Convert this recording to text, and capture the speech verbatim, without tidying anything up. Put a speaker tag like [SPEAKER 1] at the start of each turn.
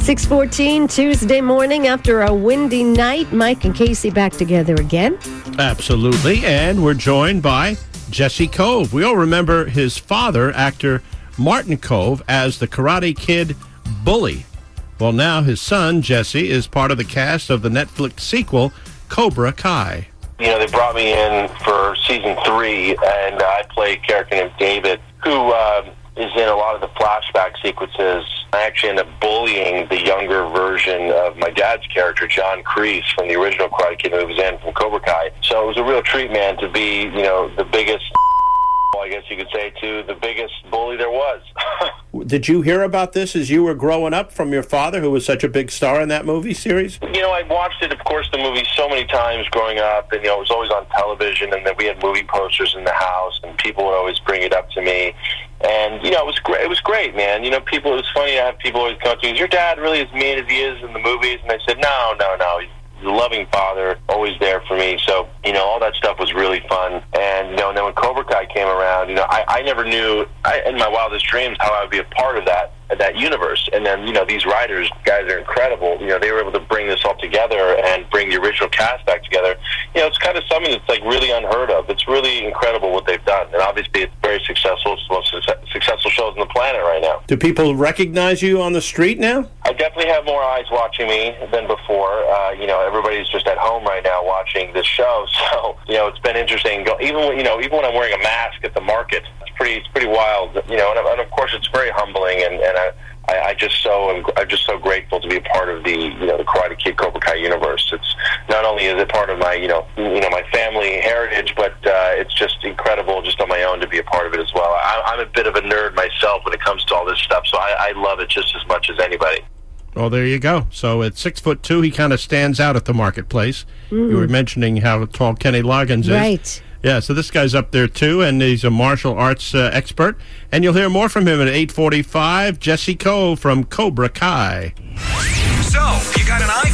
[SPEAKER 1] six fourteen Tuesday morning after a windy night. Mike and Casey back together again.
[SPEAKER 2] Absolutely. And we're joined by Jesse Cove. We all remember his father, actor Martin Kove, as the Karate Kid bully. Well, now his son, Jesse, is part of the cast of the Netflix sequel, Cobra Kai.
[SPEAKER 3] You know, they brought me in for season three, and uh, I play a character named David, who uh, is in a lot of the flashback sequences. I actually end up bullying the younger version of my dad's character, John Kreese, from the original Karate Kid movie, and from Cobra Kai. So it was a real treat, man, to be, you know, the biggest, I guess you could say, to the biggest bully there was.
[SPEAKER 2] Did you hear about this as you were growing up from your father, who was such a big star in that movie series?
[SPEAKER 3] You know, I watched it, of course, the movie so many times growing up, and, you know, it was always on television, and then we had movie posters in the house, and people would always bring it up to me. And, you know, it was great. It was great, man. You know, people, it was funny to have people always come to me, is your dad really as mean as he is in the movies? And I said, no, no, no. He's a loving father, always there for me. So, you know, all that stuff was really fun. And, you know, and then when Cobra Kai came around, you know, I, I never knew I, in my wildest dreams how I would be a part of that, that universe. And then, you know, these writers, guys are incredible. You know, they were able to bring this all together and bring the original cast back together. You know, it's kind of something that's, like, really unheard of. It's really incredible what they've done. And obviously it's very successful. It's the most success- successful shows on the planet right now.
[SPEAKER 2] Do people recognize you on the street now?
[SPEAKER 3] I definitely have more eyes watching me than before. Uh, you know, everybody's just at home right now watching this show. So, you know, it's been interesting. Go, even when, you know, even when I'm wearing a mask at the market, it's pretty, it's pretty wild. You know, and, and of course it's very humbling. And, and I, I, I just so, I'm, I'm just so grateful to be a part of the, you know, the Karate Kid Cobra Kai universe. It's not only is it part of my, you know, you know, my family heritage, but uh, it's just incredible, just on my own, to be a part of it as well. I, I'm a bit of a nerd myself when it comes to all this stuff, so I, I love it just as much as anybody.
[SPEAKER 2] Well, there you go. So at six foot two, he kind of stands out at the marketplace. Mm. You were mentioning how tall Kenny Loggins is.
[SPEAKER 1] Right.
[SPEAKER 2] Yeah, so this guy's up there, too, and he's a martial arts uh, expert. And you'll hear more from him at eight forty-five. Jesse Cove from Cobra Kai.
[SPEAKER 4] So, you got an iPhone?